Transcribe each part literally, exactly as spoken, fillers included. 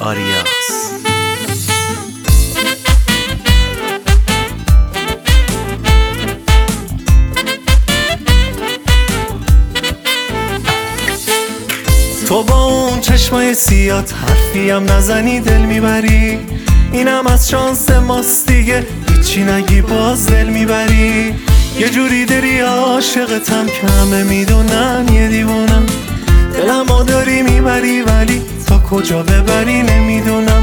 آریاس. تو با اون چشمای سیات حرفیم نزنی دل میبری، اینم از شانس ماست دیگه، هیچی نگی باز دل میبری. یه جوری داری عاشقتم که همه میدونن یه دیوونم، دلمو داری میبری ولی تا کجا ببری نمیدونم.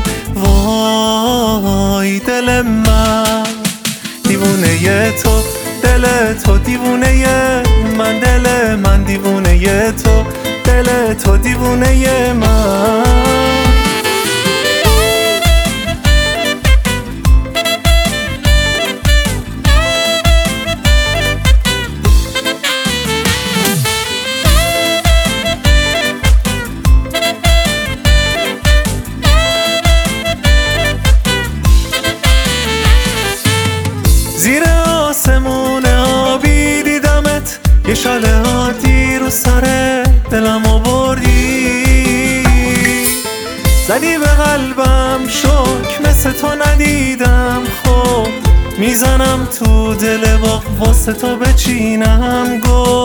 وای دل من دیوونه ی تو، دل تو دیوونه ی من، دل من دیوونه ی تو، دل تو دیوونه ی من. زیر آسمون آبی دیدمت، یه شاله عادی رو سر دلم آوردی، زدی به قلبم شک مثل تو ندیدم. خب میزنم تو دل باغ واسه تو بچینم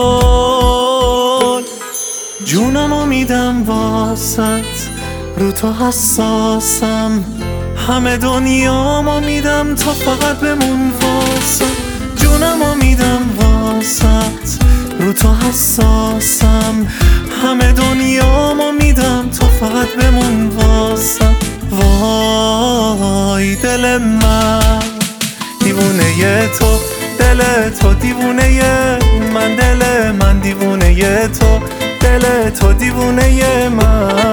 گل، جونمو میدم واسط رو تو حساسم، همه دنیامو میدم تا فقط بمون واسم. جونمو میدم واسط رو تو حساسم، همه دنیامو میدم تا فقط بمون واسم. وای دل من دیوونه ی تو، دل تو دیوونه ی من، دل من دیوونه ی تو، دل تو دیوونه ی من.